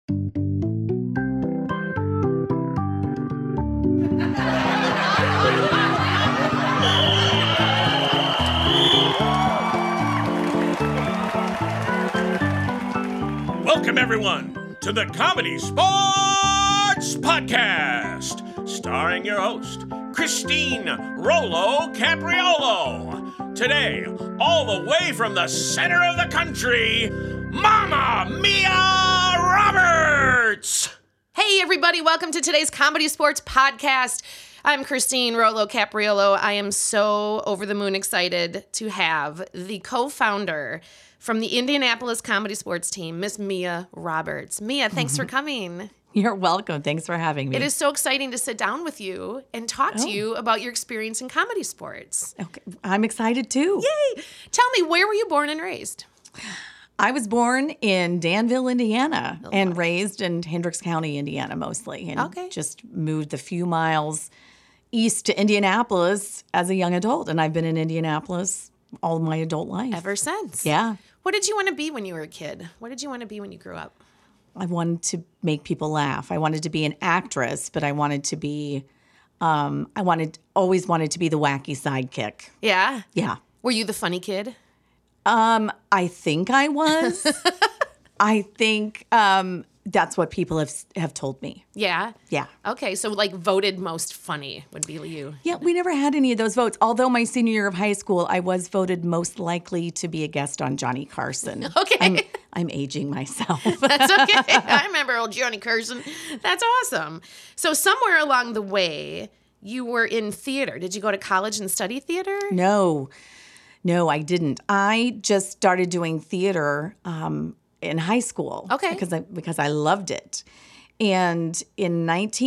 Welcome, everyone, to the Comedy Sports Podcast, starring your host, Christine Rollo Capriolo. Today, all the way from the center of the country, Mama Mia Roberts! Hey, everybody, welcome to today's Comedy Sports Podcast. I'm Christine Rollo Capriolo. I am so over the moon excited to have the co-founder from the Indianapolis Comedy Sports team, Miss Mia Roberts. Mia, thanks for coming. You're welcome. Thanks for having me. It is so exciting to sit down with you and talk to you about your experience in comedy sports. Okay. I'm excited too. Yay! Tell me, where were you born and raised? I was born in Danville, Indiana, and raised in Hendricks County, Indiana, mostly. And just moved a few miles east to Indianapolis as a young adult. And I've been in Indianapolis all my adult life. Ever since? Yeah. What did you want to be when you were a kid? What did you want to be when you grew up? I wanted to make people laugh. I wanted to be an actress, but I wanted to be, always wanted to be the wacky sidekick. Yeah? Yeah. Were you the funny kid? I think I was. I think that's what people have told me. Yeah? Yeah. Okay, so like voted most funny would be you. Yeah, we never had any of those votes. Although my senior year of high school, I was voted most likely to be a guest on Johnny Carson. Okay. I'm aging myself. That's okay. I remember old Johnny Carson. That's awesome. So somewhere along the way, you were in theater. Did you go to college and study theater? No, I didn't. I just started doing theater in high school. Okay. Because I loved it. And in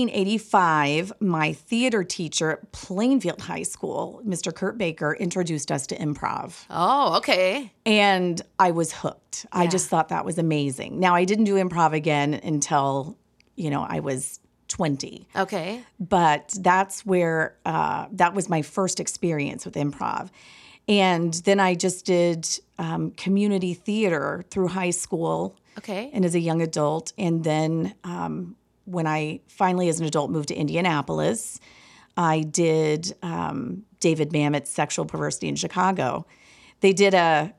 1985, my theater teacher at Plainfield High School, Mr. Kurt Baker, introduced us to improv. Oh, okay. And I was hooked. I just thought that was amazing. Now, I didn't do improv again until, I was 20. Okay. But that's where, that was my first experience with improv. And then I just did community theater through high school. Okay. And as a young adult. And then when I finally, as an adult, moved to Indianapolis, I did David Mamet's Sexual Perversity in Chicago. They did a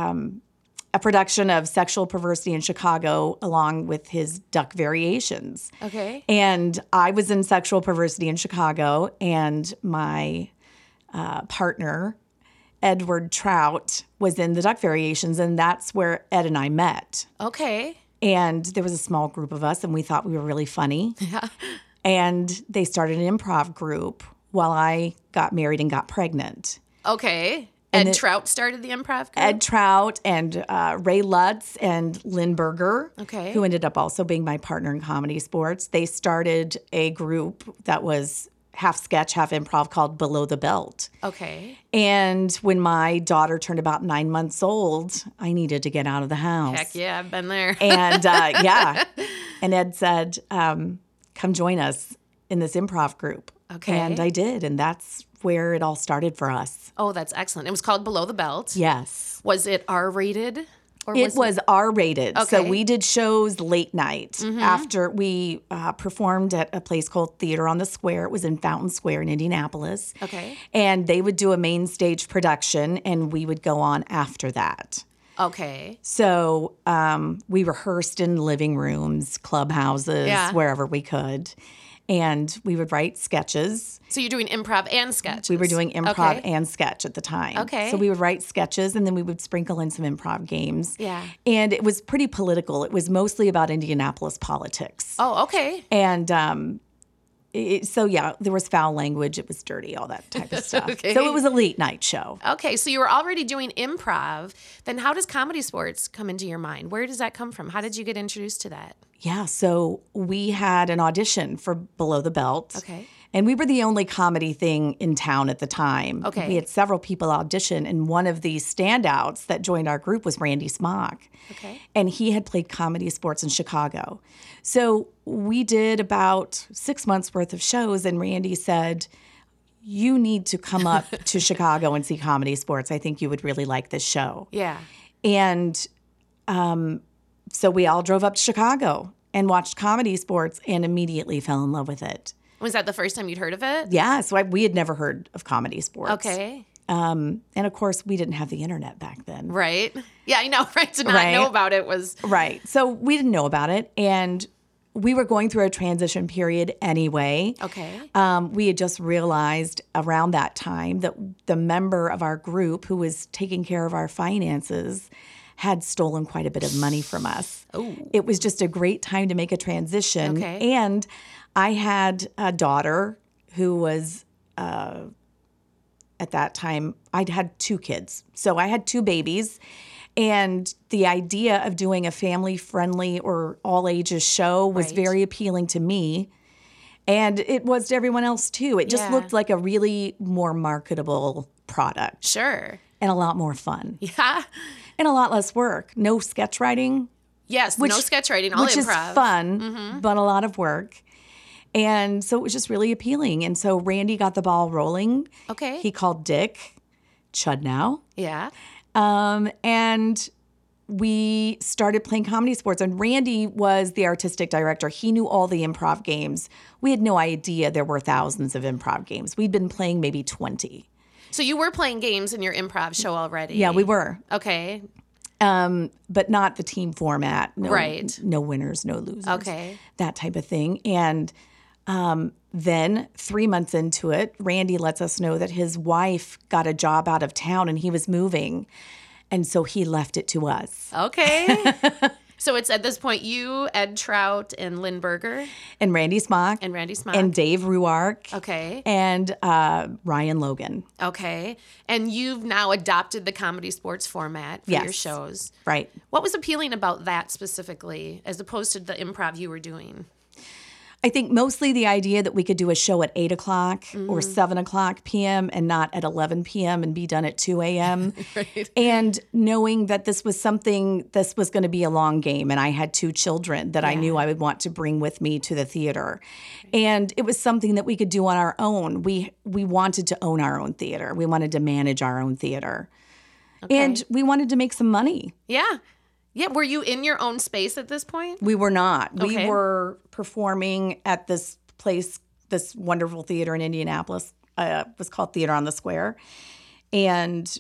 production of Sexual Perversity in Chicago along with his Duck Variations. Okay. And I was in Sexual Perversity in Chicago, and my partner, Edward Trout, was in the Duck Variations, and that's where Ed and I met. Okay. And there was a small group of us, and we thought we were really funny. Yeah. And they started an improv group while I got married and got pregnant. Okay. And Ed Trout started the improv group? Ed Trout and Ray Lutz and Lynn Berger, who ended up also being my partner in Comedy Sports. They started a group that was half sketch, half improv called Below the Belt. Okay. And when my daughter turned about 9 months old, I needed to get out of the house. Heck yeah, I've been there. And and Ed said, come join us in this improv group. Okay. And I did, and that's where it all started for us. Oh, that's excellent. It was called Below the Belt. Yes. Was it R-rated? Or It was R-rated. Okay. So we did shows late night after we performed at a place called Theater on the Square. It was in Fountain Square in Indianapolis. Okay. And they would do a main stage production, and we would go on after that. Okay. So we rehearsed in living rooms, clubhouses, wherever we could. And we would write sketches. So you're doing improv and sketches? We were doing improv and sketch at the time. Okay. So we would write sketches, and then we would sprinkle in some improv games. Yeah. And it was pretty political. It was mostly about Indianapolis politics. Oh, okay. And there was foul language. It was dirty, all that type of stuff. Okay. So it was a late night show. Okay, so you were already doing improv. Then how does comedy sports come into your mind? Where does that come from? How did you get introduced to that? Yeah, so we had an audition for Below the Belt. Okay. And we were the only comedy thing in town at the time. Okay. We had several people audition, and one of the standouts that joined our group was Randy Smock. Okay. And he had played Comedy Sports in Chicago. So we did about 6 months worth of shows, and Randy said, you need to come up to Chicago and see Comedy Sports. I think you would really like this show. Yeah. And so we all drove up to Chicago, and watched Comedy Sports and immediately fell in love with it. Was that the first time you'd heard of it? Yeah, so we had never heard of Comedy Sports. Okay. And of course, we didn't have the internet back then. Right. Yeah, I know, right? To not Right. know about it was... Right. So we didn't know about it. And we were going through a transition period anyway. Okay. We had just realized around that time that the member of our group who was taking care of our finances had stolen quite a bit of money from us. Oh. It was just a great time to make a transition. Okay. And I had a daughter who was, at that time, I'd had 2 kids. So I had 2 babies. And the idea of doing a family-friendly or all-ages show was Right. very appealing to me. And it was to everyone else, too. It just Yeah. looked like a really more marketable product Sure. and a lot more fun Yeah. and a lot less work. No sketch writing, Yes, no sketch writing, all which improv. is fun, but a lot of work. And so it was just really appealing. And so Randy got the ball rolling. Okay. He called Dick Chudnow. Yeah. And we started playing Comedy Sports. And Randy was the artistic director. He knew all the improv games. We had no idea there were thousands of improv games. We'd been playing maybe 20. So you were playing games in your improv show already? Yeah, we were. Okay. But not the team format. No, Right. No winners, no losers. Okay. That type of thing. And then 3 months into it, Randy lets us know that his wife got a job out of town and he was moving. And so he left it to us. Okay. So it's at this point you, Ed Trout, and Lynn Berger, And Randy Smock. and Randy Smock. And Dave Ruark. Okay. And Ryan Logan. Okay. And you've now adopted the Comedy Sports format for your Yes. shows. Right. What was appealing about that specifically as opposed to the improv you were doing? I think mostly the idea that we could do a show at 8 o'clock or 7 o'clock p.m. and not at 11 p.m. and be done at 2 a.m. Right. And knowing that this was going to be a long game. And I had 2 children that I knew I would want to bring with me to the theater. And it was something that we could do on our own. We wanted to own our own theater. We wanted to manage our own theater. And we wanted to make some money. Yeah. Yeah. Were you in your own space at this point? We were not. Okay. We were performing at this place, this wonderful theater in Indianapolis. It was called Theater on the Square. And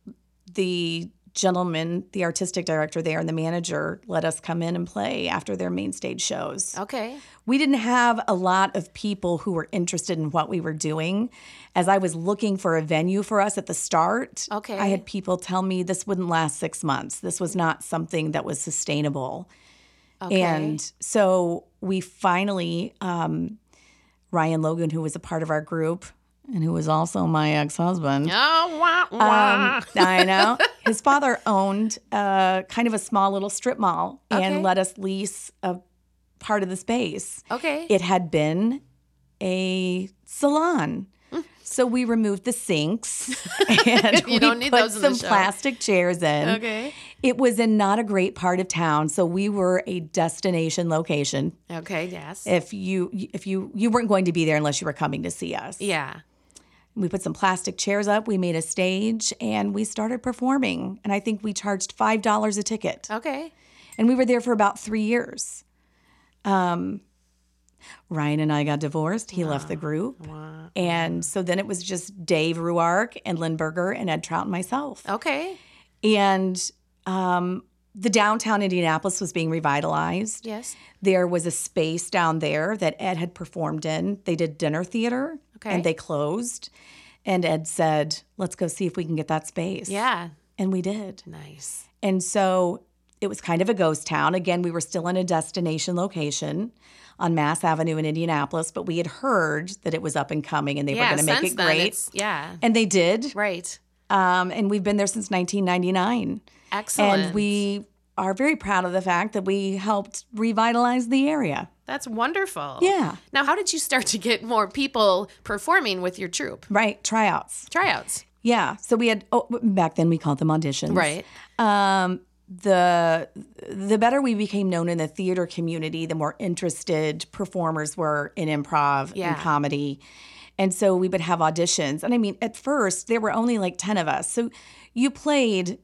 the gentleman, the artistic director there and the manager let us come in and play after their main stage shows. Okay. We didn't have a lot of people who were interested in what we were doing. As I was looking for a venue for us at the start, Okay. I had people tell me this wouldn't last 6 months. This was not something that was sustainable. Okay. And so we finally, Ryan Logan, who was a part of our group and who was also my ex-husband. Oh, wah, wah. I know. His father owned kind of a small little strip mall Okay. and let us lease a part of the space. Okay. It had been a salon. So we removed the sinks and You we don't need put those in the some show. plastic chairs in. Okay. It was in not a great part of town, so we were a destination location. Okay. Yes. If you weren't going to be there unless you were coming to see us. Yeah. We put some plastic chairs up, we made a stage, and we started performing. And I think we charged $5 a ticket. Okay. And we were there for about 3 years. Ryan and I got divorced. He left the group. Wow. And so then it was just Dave Ruark and Lynn Berger and Ed Trout and myself. Okay. And the downtown Indianapolis was being revitalized. Yes. There was a space down there that Ed had performed in. They did dinner theater, Okay. and they closed. And Ed said, let's go see if we can get that space. Yeah. And we did. Nice. And so it was kind of a ghost town. Again, we were still in a destination location on Mass Avenue in Indianapolis, but we had heard that it was up and coming and they were Yeah. going to make Since it then, great. yeah. And they did. Right. And we've been there since 1999. Excellent. And we are very proud of the fact that we helped revitalize the area. That's wonderful. Yeah. Now, how did you start to get more people performing with your troupe? Right. Tryouts. Tryouts. Yeah. So we had, back then we called them auditions. Right. The better we became known in the theater community, the more interested performers were in improv Yeah. and comedy. And so we would have auditions. And I mean, at first, there were only like 10 of us. So you played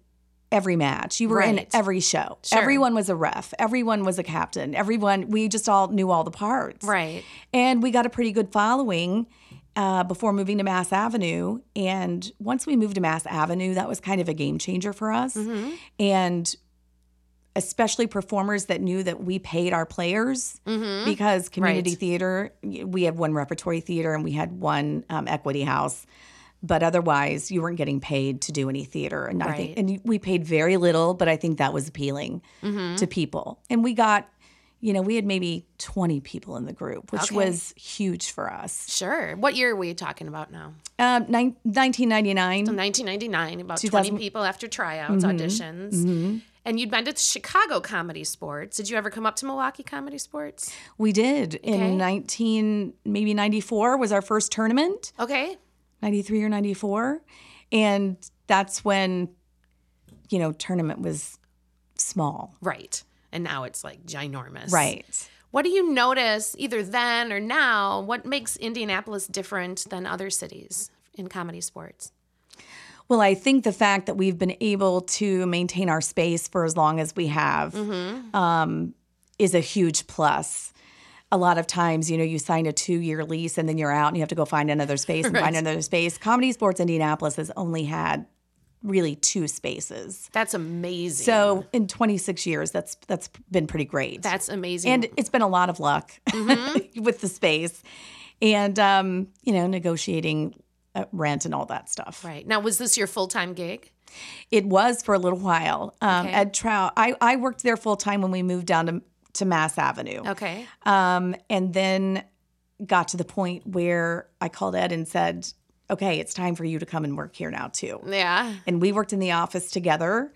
every match. You were in Right. every show. Sure. Everyone was a ref. Everyone was a captain. We just all knew all the parts. Right. And we got a pretty good following before moving to Mass Avenue. And once we moved to Mass Avenue, that was kind of a game changer for us. Mm-hmm. And especially performers that knew that we paid our players because community Right. theater, we had one repertory theater and we had one equity house. But otherwise, you weren't getting paid to do any theater. And I think, Right. and we paid very little, but I think that was appealing to people. And we got, we had maybe 20 people in the group, which Okay. was huge for us. Sure. What year are we talking about now? 1999. 1999, about 2000 20 people after tryouts, auditions. And you'd been to Chicago Comedy Sports. Did you ever come up to Milwaukee Comedy Sports? We did in maybe 94 was our first tournament, Okay. 93 or 94. And that's when, tournament was small. Right. And now it's like ginormous. Right. What do you notice either then or now? What makes Indianapolis different than other cities in comedy sports? Well, I think the fact that we've been able to maintain our space for as long as we have is a huge plus. A lot of times, you sign a 2-year lease and then you're out and you have to go find another space and find another space. Comedy Sports Indianapolis has only had really 2 spaces. That's amazing. So in 26 years, that's been pretty great. That's amazing. And it's been a lot of luck with the space and, negotiating rent and all that stuff. right. Now, was this your full-time gig? It was for a little while. Okay. Ed Trout, I worked there full time when we moved down to Mass Avenue. Okay. And then got to the point where I called Ed and said, okay, it's time for you to come and work here now too. Yeah. And we worked in the office together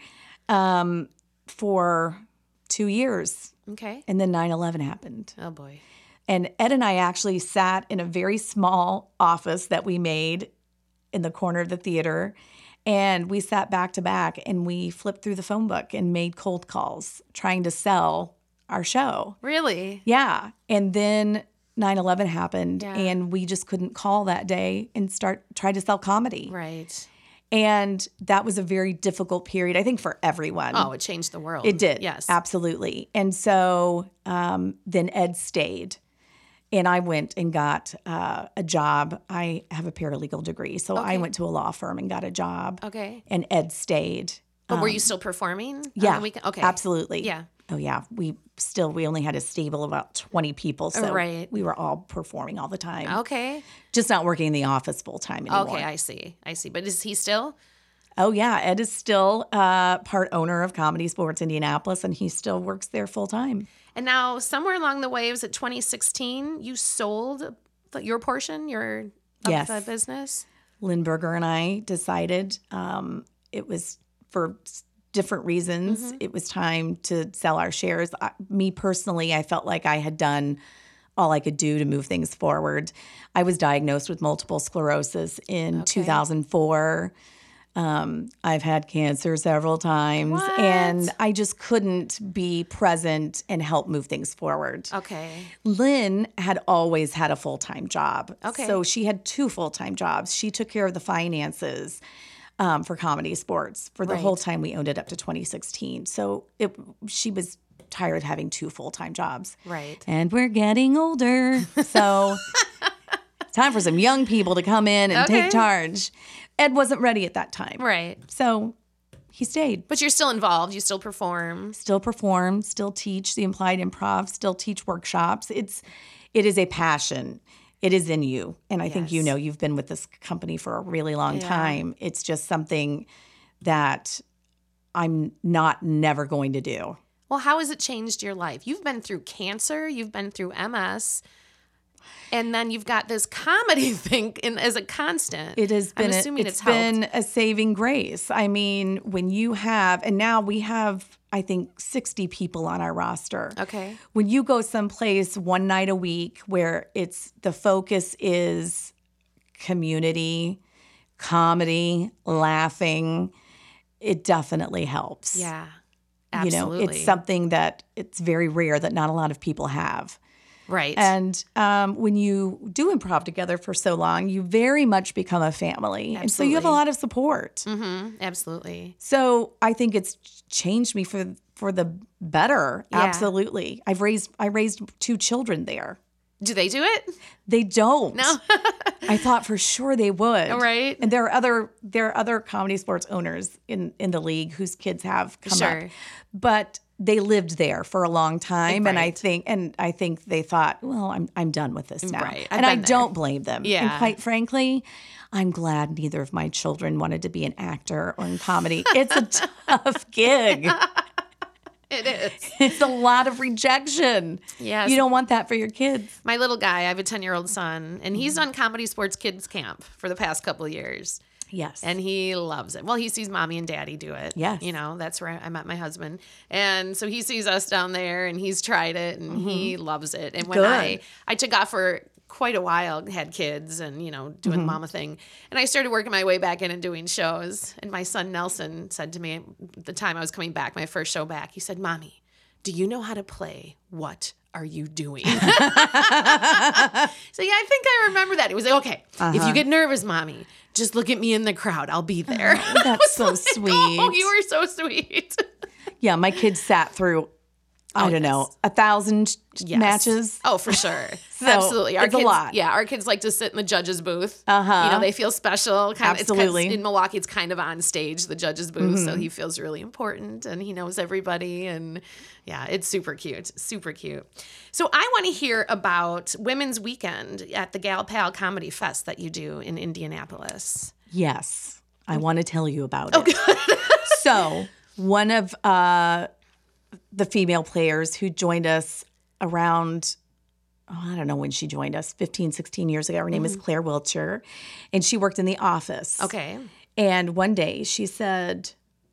for 2 years. Okay. And then 9/11 happened. Oh, boy. And Ed and I actually sat in a very small office that we made in the corner of the theater. And we sat back to back and we flipped through the phone book and made cold calls trying to sell our show. Really? Yeah. And then 9/11 happened Yeah. and we just couldn't call that day and try to sell comedy. Right. And that was a very difficult period, I think, for everyone. Oh, it changed the world. It did. Yes. Absolutely. And so then Ed stayed. And I went and got a job. I have a paralegal degree. So I Okay. went to a law firm and got a job. Okay. And Ed stayed. But were you still performing? on Yeah. the weekend? Okay. Absolutely. Yeah. Oh, yeah. We only had a stable of about 20 people. So Right. we were all performing all the time. Okay. Just not working in the office full time anymore. Okay. I see. But is he still? Oh, yeah. Ed is still part owner of Comedy Sports Indianapolis, and he still works there full time. And now, somewhere along the way, was it 2016? You sold your portion, of Yes. the business. Lynn Berger and I decided it was for different reasons. It was time to sell our shares. Me personally, I felt like I had done all I could do to move things forward. I was diagnosed with multiple sclerosis in 2004. I've had cancer several times, What? and I just couldn't be present and help move things forward. Okay. Lynn had always had a full-time job. Okay. So she had 2 full-time jobs. She took care of the finances for Comedy Sports for the whole Right. time we owned it up to 2016. So she was tired of having 2 full-time jobs. Right. And we're getting older. So it's time for some young people to come in and Okay. take charge. Ed wasn't ready at that time. Right. So he stayed. But you're still involved. You still perform. Still perform, still teach the implied improv, still teach workshops. It is a passion. It is in you. And I think Yes. you've been with this company for a really long Yeah. time. It's just something that I'm never going to do. Well, how has it changed your life? You've been through cancer. You've been through MS. And then you've got this comedy thing as a constant. It has been I'm assuming it's helped. been a saving grace. I mean, when you have, and now we have, I think, 60 people on our roster. Okay. When you go someplace one night a week where the focus is community, comedy, laughing, it definitely helps. Yeah. Absolutely. It's something that it's very rare that not a lot of people have. Right. And when you do improv together for so long, you very much become a family. And so you have a Absolutely. lot of support. Mm-hmm. Absolutely. So I think it's changed me for the better. Yeah. Absolutely. I raised 2 children there. Do they do it? They don't. No. I thought for sure they would. Right. And there are other comedy sports owners in the league whose kids have come Sure. up. But they lived there for a long time, and I Right. think they thought, well, I'm done with this now. Right. I've And I been there. don't blame them. Yeah. And quite frankly, I'm glad neither of my children wanted to be an actor or in comedy. It's a tough gig. It is. It's a lot of rejection. Yes. You don't want that for your kids. My little guy, I have a 10-year-old son, and he's done Comedy Sports Kids Camp for the past couple of years. Yes. And he loves it. Well, he sees mommy and daddy do it. Yes. You know, that's where I met my husband. And so he sees us down there and he's tried it and he loves it. And when Good. I took off for quite a while, had kids and, doing the mama thing. And I started working my way back in and doing shows. And my son Nelson said to me the time I was coming back, my first show back, he said, "Mommy, do you know how to play What Are You Doing?" So yeah, I think I remember that. It was like, okay, if you get nervous, Mommy, just look at me in the crowd. I'll be there. That's so sweet. Oh, you were so sweet. Yeah, my kids sat through, I don't know, 1,000 Yes. matches. Oh, for sure. So, Absolutely. it's a kids, lot. Yeah, our kids like to sit in the judge's booth. Uh-huh. They feel special. Absolutely. In Milwaukee, it's kind of on stage, the judge's booth. So he feels really important and he knows everybody. And yeah, it's super cute. Super cute. So I want to hear about Women's Weekend at the Gal Pal Comedy Fest that you do in Indianapolis. Yes, I want to tell you about it. So one of the female players who joined us around, I don't know when she joined us, 15, 16 years ago. Her name is Claire Wiltshire, and she worked in the office. Okay. And one day she said,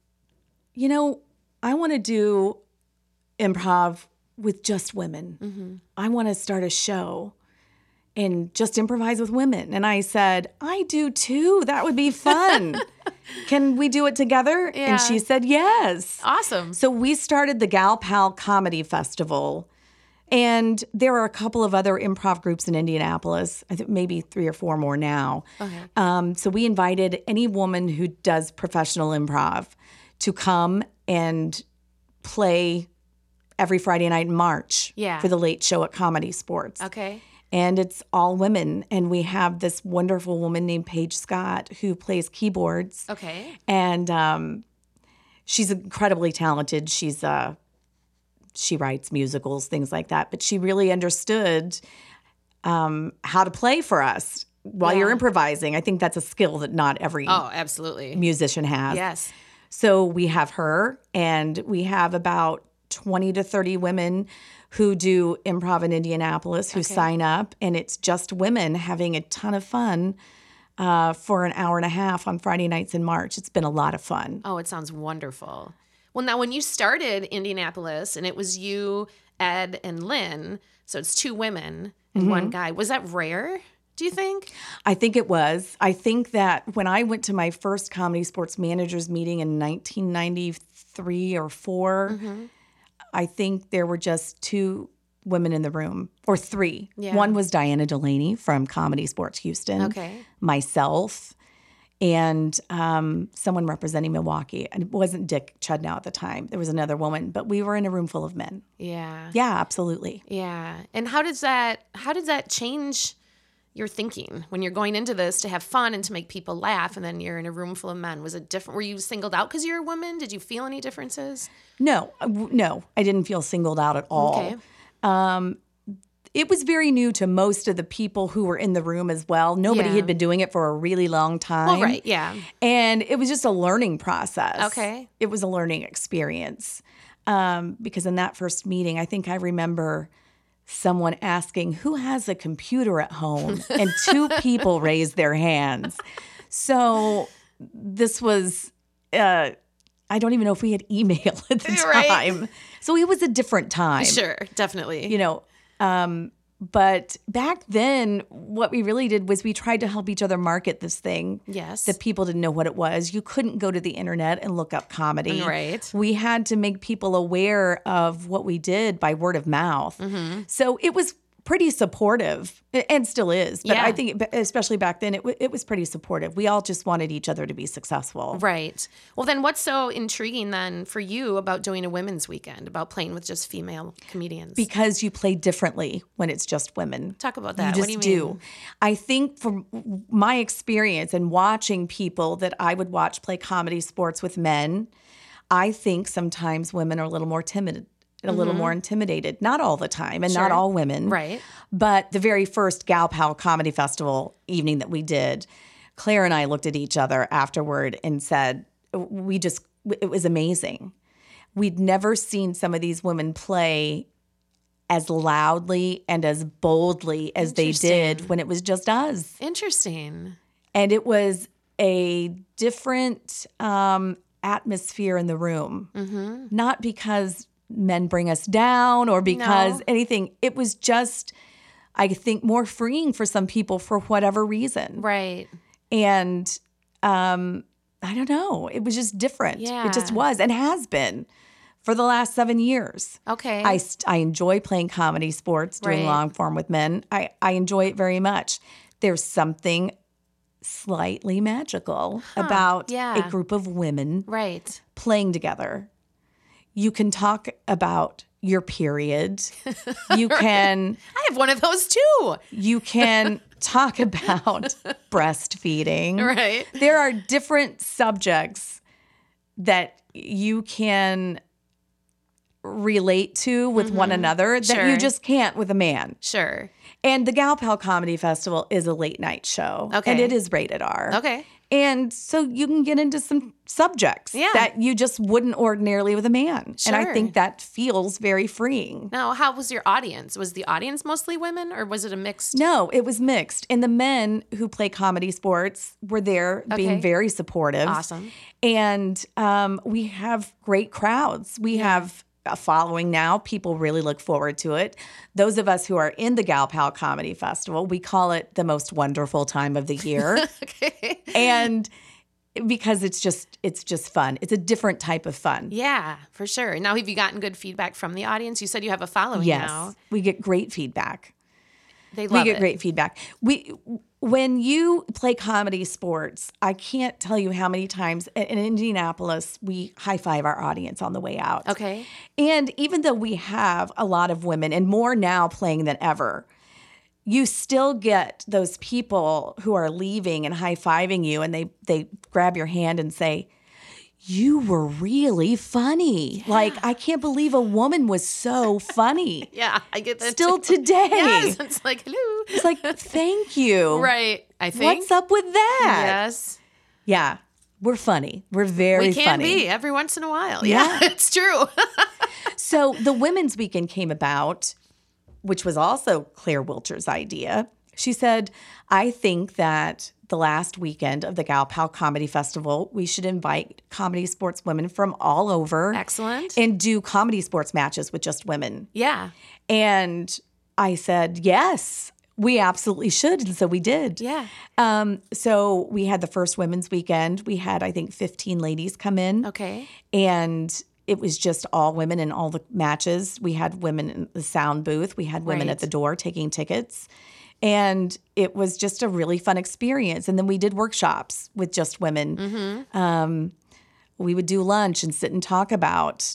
I want to do improv with just women. I want to start a show and just improvise with women. And I said, I do too. That would be fun. Can we do it together? Yeah. And she said, yes. Awesome. So we started the Gal Pal Comedy Festival. And there are a couple of other improv groups in Indianapolis. I think maybe 3 or 4 more now. Okay. So we invited any woman who does professional improv to come and play every Friday night in March Yeah. for the late show at Comedy Sports. Okay. And it's all women. And we have this wonderful woman named Paige Scott who plays keyboards. Okay. And she's incredibly talented. She writes musicals, things like that. But she really understood how to play for us while you're Yeah. improvising. I think that's a skill that not every Oh, absolutely. musician has. Yes. So we have her, and we have about 20 to 30 women who do improv in Indianapolis who sign up, and it's just women having a ton of fun for an hour and a half on Friday nights in March. It's been a lot of fun. Oh, it sounds wonderful. Well, now when you started Indianapolis and it was you, Ed, and Lynn, so it's 2 women and 1 guy, was that rare, do you think? I think it was. I think that when I went to my first Comedy Sports Managers meeting in 1993 or 4, I think there were just 2 women in the room, or 3. Yeah. One was Diana Delaney from Comedy Sports Houston. Okay. Myself, and someone representing Milwaukee. And it wasn't Dick Chudnow at the time. There was another woman, but we were in a room full of men. Yeah. Yeah, absolutely. Yeah. And how does that change your thinking when you're going into this to have fun and to make people laugh, and then you're in a room full of men? Was it different? Were you singled out because you're a woman? Did you feel any differences? No, I didn't feel singled out at all. Okay. It was very new to most of the people who were in the room as well. Nobody Yeah. had been doing it for a really long time. Well, right. Yeah. And it was just a learning process. Okay. It was a learning experience. Because in that first meeting, I think I remember someone asking, who has a computer at home? And 2 people raised their hands. So this was, I don't even know if we had email at the Right. time. So it was a different time. Sure. Definitely. But back then, what we really did was we tried to help each other market this thing. Yes. That people didn't know what it was. You couldn't go to the internet and look up comedy. Right. We had to make people aware of what we did by word of mouth. So it was pretty supportive, and still is. But Yeah. I think, especially back then, it was pretty supportive. We all just wanted each other to be successful. Right. Well, then what's so intriguing then for you about doing a women's weekend, about playing with just female comedians? Because you play differently when it's just women. Talk about that. You What just do you mean? I think from my experience and watching people that I would watch play comedy sports with men, I think sometimes women are a little more timid, a little more intimidated. Not all the time, and not Sure. all women. Right. But the very first Gal Pal Comedy Festival evening that we did, Claire and I looked at each other afterward and said, it was amazing. We'd never seen some of these women play as loudly and as boldly as they did Interesting. when it was just us. Interesting. And it was a different atmosphere in the room. Mm-hmm. Not because men bring us down or because No. anything. It was just, I think, more freeing for some people for whatever reason. Right. And I don't know. It was just different. Yeah. It just was and has been for the last 7 years. Okay. I enjoy playing comedy sports, doing Right. long form with men. I enjoy it very much. There's something slightly magical about yeah. a group of women Right. playing together. You can talk about your period. You can I have one of those too. talk about breastfeeding. Right. There are different subjects that you can relate to with one another that Sure. you just can't with a man. Sure. And the Gal Pal Comedy Festival is a late night show. Okay. And it is rated R. Okay. And so you can get into some subjects Yeah. that you just wouldn't ordinarily with a man. And I Sure. think that feels very freeing. Now, how was your audience? Was the audience mostly women or was it a mixed? No, it was mixed. And the men who play comedy sports were there Okay. being very supportive. Awesome. And we have great crowds. We have a following now. People really look forward to it. Those of us who are in the Gal Pal Comedy Festival, we call it the most wonderful time of the year. Okay. And because it's just fun. It's a different type of fun. Yeah, for sure. Now, have you gotten good feedback from the audience? You said you have a following Yes. now. We get great feedback. They love We get it. great feedback. When you play comedy sports, I can't tell you how many times in Indianapolis we high five our audience on the way out. Okay. And even though we have a lot of women and more now playing than ever, you still get those people who are leaving and high fiving you, and they grab your hand and say, "You were really funny." Like, I can't believe a woman was so funny. Yeah, I get that Still too. today. Yes, it's like, hello. It's like, thank you. Right. I think. What's up with that? Yes. Yeah. We're funny. We're very We can funny. be every once in a while. Yeah. Yeah, it's true. So the Women's Weekend came about, which was also Claire Wilcher's idea. She said, I think that the last weekend of the Gal Pal Comedy Festival, we should invite comedy sports women from all over. Excellent. And do comedy sports matches with just women. Yeah. And I said, yes, we absolutely should. And so we did. Yeah. So we had the first Women's Weekend. We had, I think, 15 ladies come in. Okay. And it was just all women in all the matches. We had women in the sound booth. We had women Right. at the door taking tickets. And it was just a really fun experience. And then we did workshops with just women. Mm-hmm. We would do lunch and sit and talk about,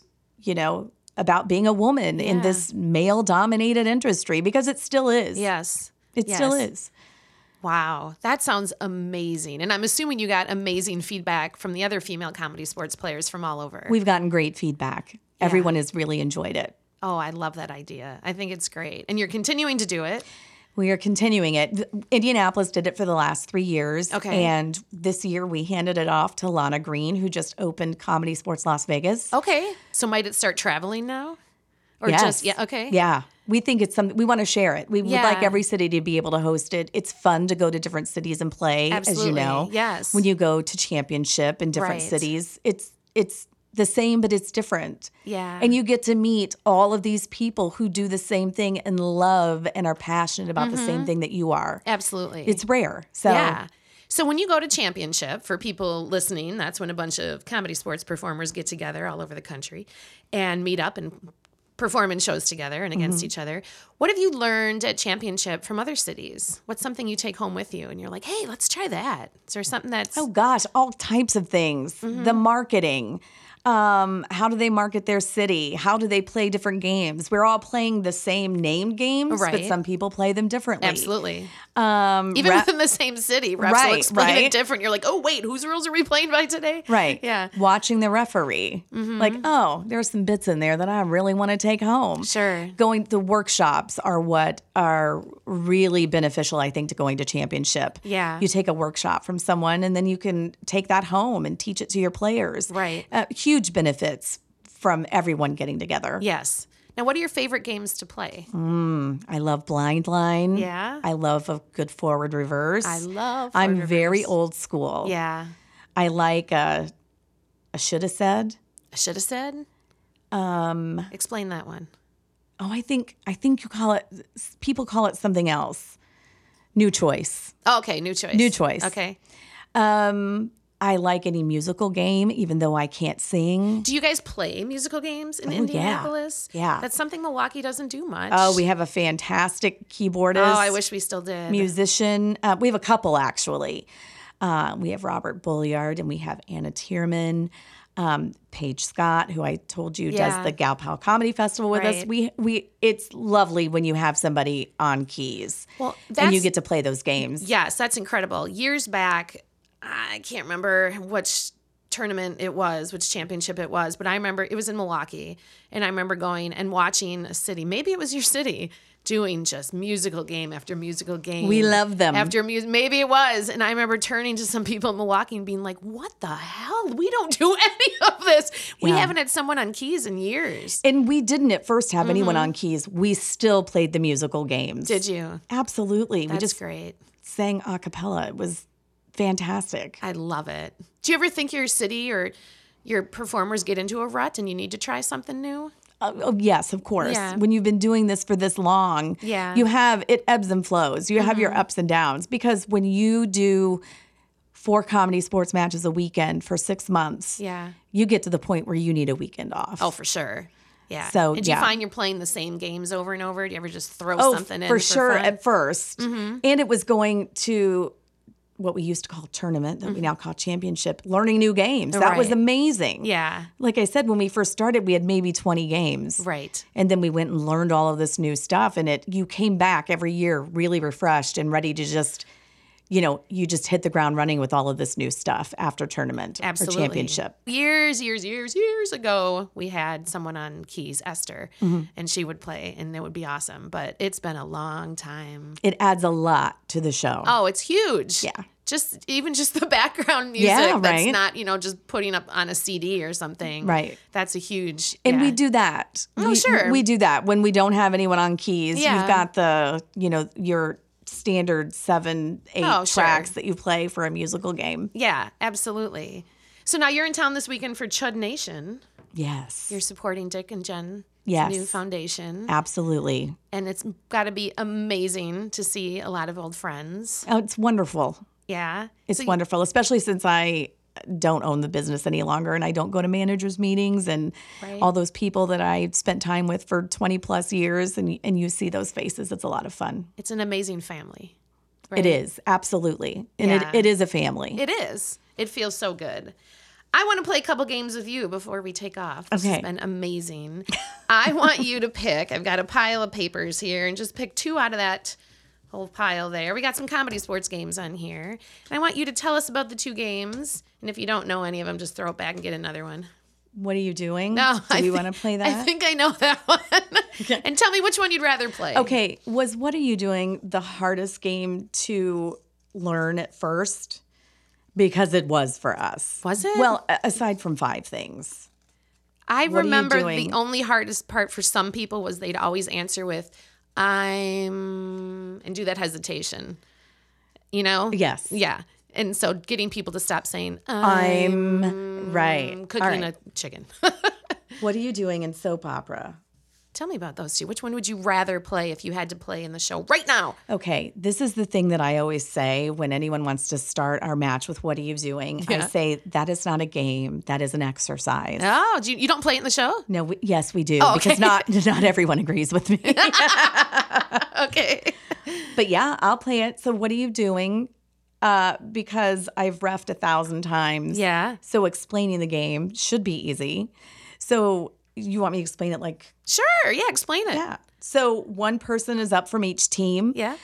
about being a woman in Yeah. this male-dominated industry, because it still is. Yes. It still is. Wow. That sounds amazing. And I'm assuming you got amazing feedback from the other female comedy sports players from all over. We've gotten great feedback. Everyone has really enjoyed it. Oh, I love that idea. I think it's great. And you're continuing to do it. We are continuing it. Indianapolis did it for the last 3 years. Okay. And this year we handed it off to Lana Green, who just opened Comedy Sports Las Vegas. Okay. So might it start traveling now? Or Yes. just, yeah, okay. Yeah. We think it's something, we want to share it. We would Yeah. like every city to be able to host it. It's fun to go to different cities and play, Absolutely. as you know. Yes. When you go to championship in different Right. cities, it's the same, but it's different. Yeah. And you get to meet all of these people who do the same thing and love and are passionate about the same thing that you are. Absolutely. It's rare. So Yeah. So when you go to championship, for people listening, that's when a bunch of comedy sports performers get together all over the country and meet up and perform in shows together and against each other. What have you learned at championship from other cities? What's something you take home with you and you're like, hey, let's try that? Is there something that's... Oh gosh, all types of things. The marketing. How do they market their city? How do they play different games? We're all playing the same named games, but Right. some people play them differently. Absolutely. Even within the same city, refs will Right, explain it right. different. You're like, oh, wait, whose rules are we playing by today? Right. Yeah. Watching the referee. Like, oh, there's some bits in there that I really want to take home. Sure. The workshops are what are really beneficial, I think, to going to championship. Yeah. You take a workshop from someone and then you can take that home and teach it to your players. Right. Huge benefits from everyone getting together. Yes. Now, what are your favorite games to play? I love blind line. Yeah. I love a good forward reverse. I love I'm forward very reverse. old school. Yeah. I like a should have said. I should have said. Explain that one. Oh, I think you call it. People call it something else. New choice. Oh, okay, new choice. New choice. Okay. I like any musical game, even though I can't sing. Do you guys play musical games in yeah. Indianapolis? Yeah. That's something Milwaukee doesn't do much. Oh, we have a fantastic keyboardist. Oh, I wish we still did. Musician. We have a couple actually. We have Robert Bulliard and we have Anna Tierman. Paige Scott, who I told you Yeah. does the Gal Pal Comedy Festival with us. Right. We it's lovely when you have somebody on keys. Well, and that's- you get to play those games. Yes, that's incredible. Years back, I can't remember which tournament it was, which championship it was, but I remember it was in Milwaukee, and I remember going and watching a city, maybe it was your city, doing just musical game after musical game. We love them. After music, maybe it was, and I remember turning to some people in Milwaukee and being like, "What the hell? We don't do any of this. We Yeah. haven't had someone on keys in years." And we didn't at first have anyone on keys. We still played the musical games. Did you? Absolutely. We That's just great. sang a cappella. It was fantastic. I love it. Do you ever think your city or your performers get into a rut and you need to try something new? Oh, yes, of course. Yeah. When you've been doing this for this long, Yeah. you have it ebbs and flows. You have your ups and downs because when you do 4 comedy sports matches a weekend for 6 months, Yeah. you get to the point where you need a weekend off. Oh, for sure. Yeah. So, and do you yeah. find you're playing the same games over and over? Do you ever just throw Oh, something in? for sure fun? at 1st. And it was going to what we used to call tournament that we now call championship, learning new games. That was Right. amazing. Yeah. Like I said, when we first started, we had maybe 20 games. Right. And then we went and learned all of this new stuff. And you came back every year really refreshed and ready to just, you just hit the ground running with all of this new stuff after tournament Absolutely. or championship. Years ago, we had someone on keys, Esther, and she would play, and it would be awesome. But it's been a long time. It adds a lot to the show. Oh, it's huge. Yeah. Just the background music Yeah, that's right. not, just putting up on a CD or something. Right. That's a huge. And yeah. we do that. Oh, sure. We do that when we don't have anyone on keys. Yeah. You've got your standard 7, 8 Oh, sure. tracks that you play for a musical game. Yeah, absolutely. So now you're in town this weekend for Chud Nation. Yes. You're supporting Dick and Jen. Yes. New foundation. Absolutely. And it's got to be amazing to see a lot of old friends. Oh, it's wonderful. Yeah. It's So you- wonderful, especially since I don't own the business any longer and I don't go to managers meetings and Right. all those people that I spent time with for 20 plus years and you see those faces. It's a lot of fun. It's an amazing family. It right? is, absolutely. And Yeah. it is a family. It is. It feels so good. I want to play a couple games with you before we take off. This Okay. has been amazing. I want you to pick. I've got a pile of papers here, and just pick 2 out of that whole pile there. We got some comedy sports games on here. And I want you to tell us about the 2 games. And if you don't know any of them, just throw it back and get another one. What are you doing? No, Do we want to play that? I think I know that one. And tell me which one you'd rather play. Okay, was What Are You Doing the hardest game to learn at first? Because it was for us. Was it? Well, aside from 5 things. I What are you remember doing? the only hardest part for some people was they'd always answer with and do that hesitation. Yes. Yeah. And so getting people to stop saying I'm right. cooking All right. a chicken. What are you doing in soap opera? Tell me about those two. Which one would you rather play if you had to play in the show right now? Okay, this is the thing that I always say when anyone wants to start our match with what are you doing? Yeah. I say that is not a game, that is an exercise. Oh, you don't play it in the show? No, yes, we do, Oh, okay. because not everyone agrees with me. Okay. But yeah, I'll play it. So what are you doing? Because I've reffed 1,000 times. Yeah. So explaining the game should be easy. So you want me to explain it like? Sure. Yeah. Explain it. Yeah. So one person is up from each team. Yeah.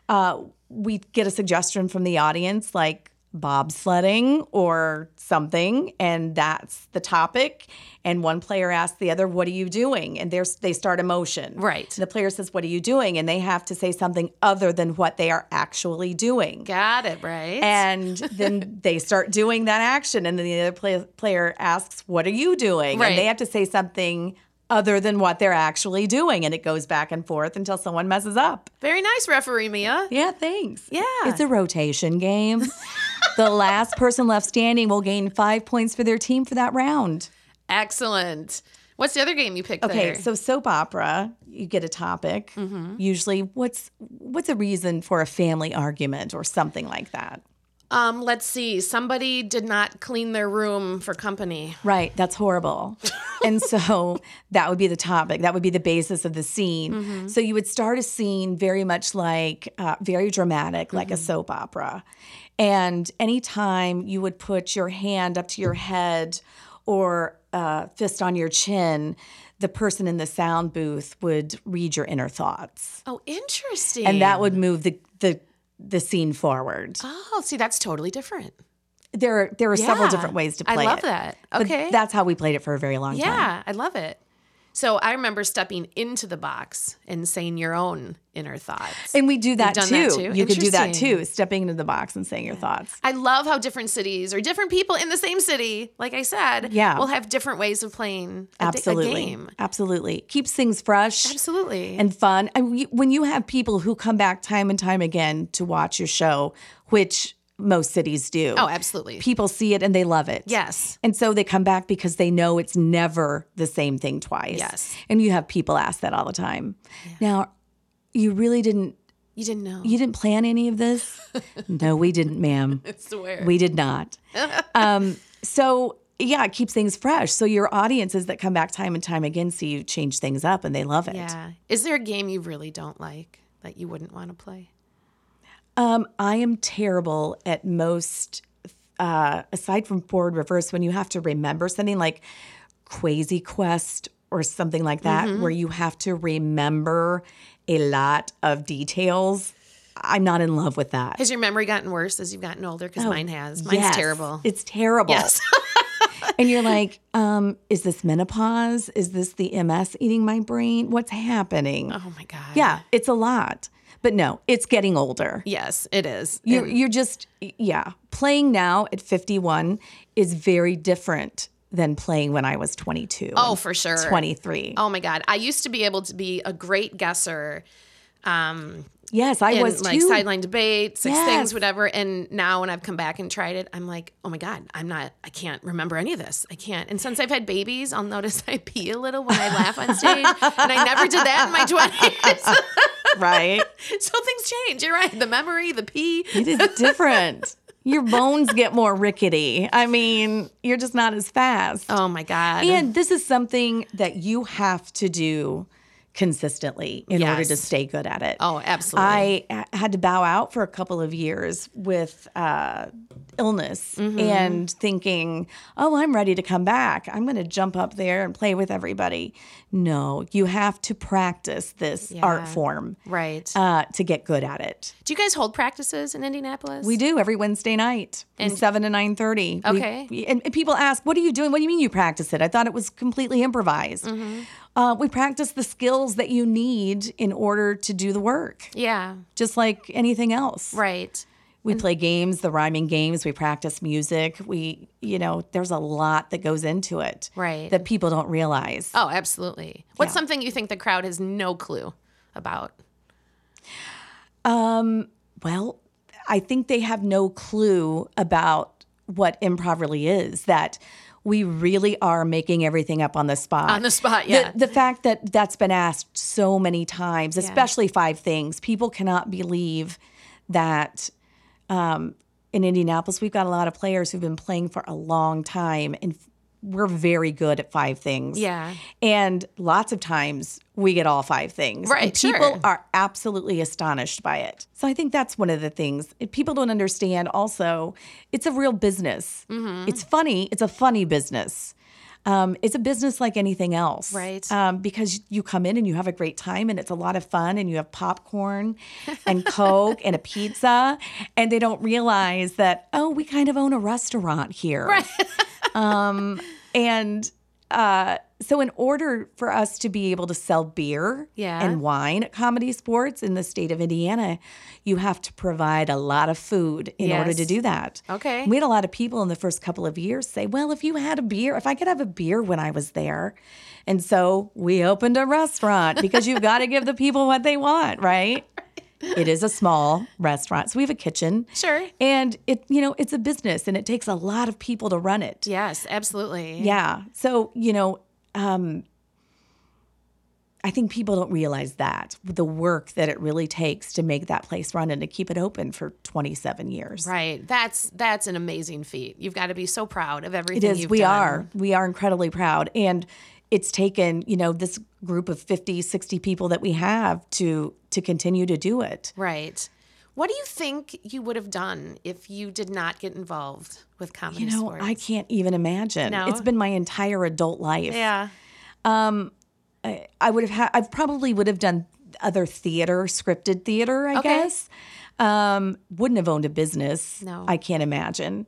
We get a suggestion from the audience like bobsledding or something, and that's the topic. And one player asks the other, what are you doing? And they start a motion. Right. The player says, what are you doing? And they have to say something other than what they are actually doing. Got it. Right. And then they start doing that action. And then the other player asks, what are you doing? Right. And they have to say something other than what they're actually doing. And it goes back and forth until someone messes up. Very nice, referee Mia. Yeah, thanks. Yeah. It's a rotation game. The last person left standing will gain 5 points for their team for that round. Excellent. What's the other game you picked Okay, there? so soap opera, you get a topic. Usually, what's a reason for a family argument or something like that? Let's see. Somebody did not clean their room for company. Right, that's horrible. And so that would be the topic. That would be the basis of the scene. So you would start a scene very much like, very dramatic, like a soap opera. And anytime you would put your hand up to your head or fist on your chin, the person in the sound booth would read your inner thoughts. Oh, interesting. And that would move the scene forward. Oh, see, that's totally different. There are several Yeah. different ways to play it. I love that. But Okay. that's how we played it for a very long time. Yeah, I love it. So I remember stepping into the box and saying your own inner thoughts. And we do that You've too. done that too? You could do that Interesting. too, stepping into the box and saying your thoughts. I love how different cities or different people in the same city, like I said, Yeah. will have different ways of playing a Absolutely. game. Absolutely. Keeps things fresh Absolutely. and fun. And when you have people who come back time and time again to watch your show, which most cities do. Oh, absolutely. People see it and they love it. Yes. And so they come back because they know it's never the same thing twice. Yes. And you have people ask that all the time. Now, you really didn't You didn't know. You didn't plan any of this? No, we didn't, ma'am. I swear. We did not. So, yeah, it keeps things fresh. So your audiences that come back time and time again see you change things up and they love it. Yeah. Is there a game you really don't like that you wouldn't want to play? I am terrible at most, aside from forward reverse, when you have to remember something like Crazy Quest or something like that, where you have to remember a lot of details. I'm not in love with that. Has your memory gotten worse as you've gotten older? Because mine has. Mine's Yes, terrible. It's terrible. Yes. And you're like, is this menopause? Is this the MS eating my brain? What's happening? Oh my God. Yeah, it's a lot. But no, it's getting older. Yes, it is. You're just, playing now at 51 is very different than playing when I was 22. Oh, and for sure. 23. Oh my God. I used to be able to be a great guesser. Yes, I In was like too. sideline debates, six Yes. things, whatever. And now when I've come back and tried it, I'm like, oh my God, I can't remember any of this. I can't. And since I've had babies, I'll notice I pee a little when I laugh on stage. And I never did that in my 20s. Right? So things change. You're right. The memory, the pee. It is different. Your bones get more rickety. I mean, you're just not as fast. Oh my God. And this is something that you have to do consistently in order to Yes. stay good at it. Oh, absolutely. I had to bow out for a couple of years with illness and thinking, oh, I'm ready to come back. I'm going to jump up there and play with everybody. No, you have to practice this art form Right. to get good at it. Do you guys hold practices in Indianapolis? We do every Wednesday night from 7 to 9:30. Okay. And people ask, what are you doing? What do you mean you practice it? I thought it was completely improvised. We practice the skills that you need in order to do the work, Yeah. just like anything else. Right. We play games, the rhyming games. We practice music. There's a lot that goes into it Right. that people don't realize. Oh, absolutely. What's Yeah. something you think the crowd has no clue about? Well, I think they have no clue about what improv really is, that we really are making everything up on the spot. On the spot, yeah. The fact that that's been asked so many times, especially 5 things, people cannot believe that in Indianapolis, we've got a lot of players who've been playing for a long time, and we're very good at 5 things. Yeah. And lots of times we get all 5 things. Right, and people sure. are absolutely astonished by it. So I think that's one of the things. People don't understand also, it's a real business. Mm-hmm. It's funny. It's a funny business. It's a business like anything else. Right. Because you come in and you have a great time and it's a lot of fun and you have popcorn and Coke and a pizza, and they don't realize that, oh, we kind of own a restaurant here. Right. So in order for us to be able to sell beer and wine at Comedy Sports in the state of Indiana, you have to provide a lot of food in order to do that. Okay. We had a lot of people in the first couple of years say, well, if I could have a beer when I was there. And so we opened a restaurant because you've got to give the people what they want, right? It is a small restaurant. So we have a kitchen. Sure. And it's a business and it takes a lot of people to run it. Yes, absolutely. Yeah. So, I think people don't realize that, the work that it really takes to make that place run and to keep it open for 27 years. Right. That's an amazing feat. You've got to be so proud of everything It is. you've We done. are incredibly proud. And it's taken, this group of 50, 60 people that we have to continue to do it. Right. What do you think you would have done if you did not get involved with comedy sports? I can't even imagine. No? It's been my entire adult life. Yeah. I probably would have done other theater, scripted theater, I Okay. guess. Wouldn't have owned a business. No. I can't imagine.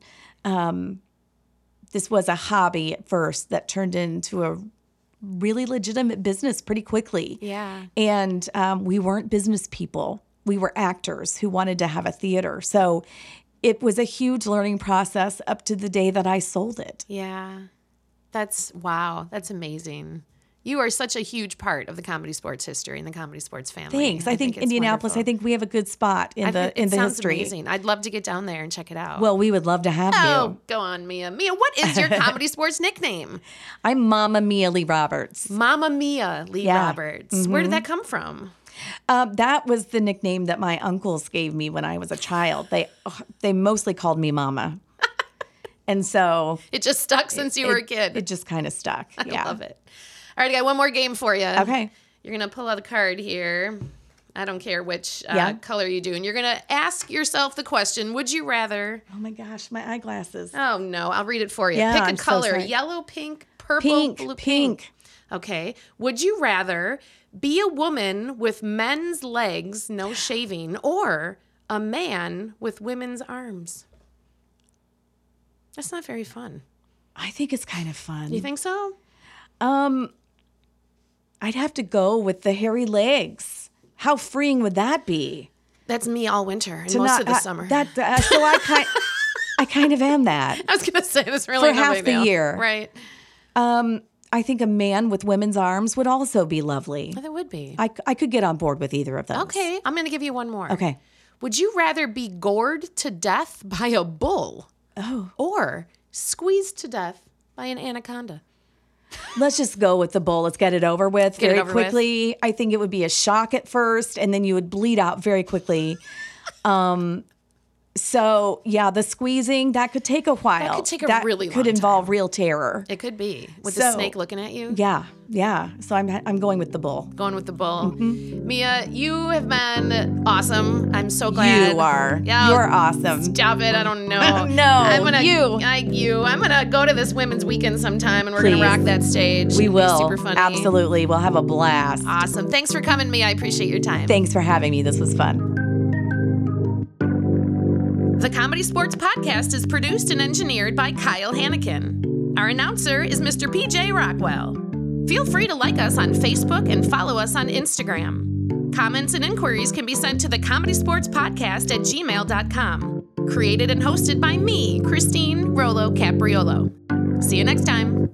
This was a hobby at first that turned into a really legitimate business pretty quickly. Yeah. And we weren't business people. We were actors who wanted to have a theater. So it was a huge learning process up to the day that I sold it. Yeah. Wow. That's amazing. You are such a huge part of the comedy sports history and the comedy sports family. Thanks. I think it's Indianapolis, wonderful. I think we have a good spot in the It sounds history. amazing. I'd love to get down there and check it out. Well, we would love to have Oh, you. go on, Mia. Mia, what is your comedy sports nickname? I'm Mama Mia Lee Roberts. Mama Mia Lee Yeah. Roberts. Where did that come from? That was the nickname that my uncles gave me when I was a child. They mostly called me Mama. And so It just stuck since you were a kid. it just kind of stuck. I love it. All right, I got one more game for you. Okay. You're going to pull out a card here. I don't care which Yeah. color you do. And you're going to ask yourself the question, would you rather... Oh my gosh, my eyeglasses. Oh, no. I'll read it for you. Yeah, Pick a I'm so color. sorry. Yellow, pink, purple, blue, Pink. Okay. Would you rather be a woman with men's legs, no shaving, or a man with women's arms? That's not very fun. I think it's kind of fun. You think so? I'd have to go with the hairy legs. How freeing would that be? That's me all winter and most of the summer. So I kind of am that. I was going to say this really For half the year. Right. I think a man with women's arms would also be lovely. Oh, that would be. I could get on board with either of those. Okay. I'm going to give you one more. Okay. Would you rather be gored to death by a bull or squeezed to death by an anaconda? Let's just go with the bull. Let's get it over with Get it very over quickly. I think it would be a shock at first, and then you would bleed out very quickly. So, yeah, the squeezing, that could take a while. That could take a really long could time. involve real terror. It could be. With the So- snake looking at you. Yeah. So I'm going with the bull. Going with the bull. Mia, you have been awesome. I'm so glad. You are. Yeah, You're awesome. Stop it. I don't know. No, I'm gonna, you. I'm going to go to this women's weekend sometime and we're Please. going to rock that stage. We It'll be will. super funny. Absolutely. We'll have a blast. Awesome. Thanks for coming, Mia. I appreciate your time. Thanks for having me. This was fun. The Comedy Sports Podcast is produced and engineered by Kyle Hannikin. Our announcer is Mr. PJ Rockwell. Feel free to like us on Facebook and follow us on Instagram. Comments and inquiries can be sent to the Comedy Sports Podcast at gmail.com. Created and hosted by me, Christine Rollo Capriolo. See you next time.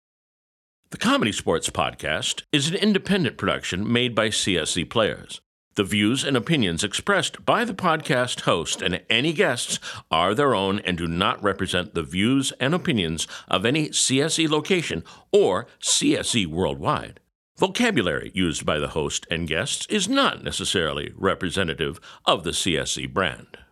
The Comedy Sports Podcast is an independent production made by CSC Players. The views and opinions expressed by the podcast host and any guests are their own and do not represent the views and opinions of any CSE location or CSE worldwide. Vocabulary used by the host and guests is not necessarily representative of the CSE brand.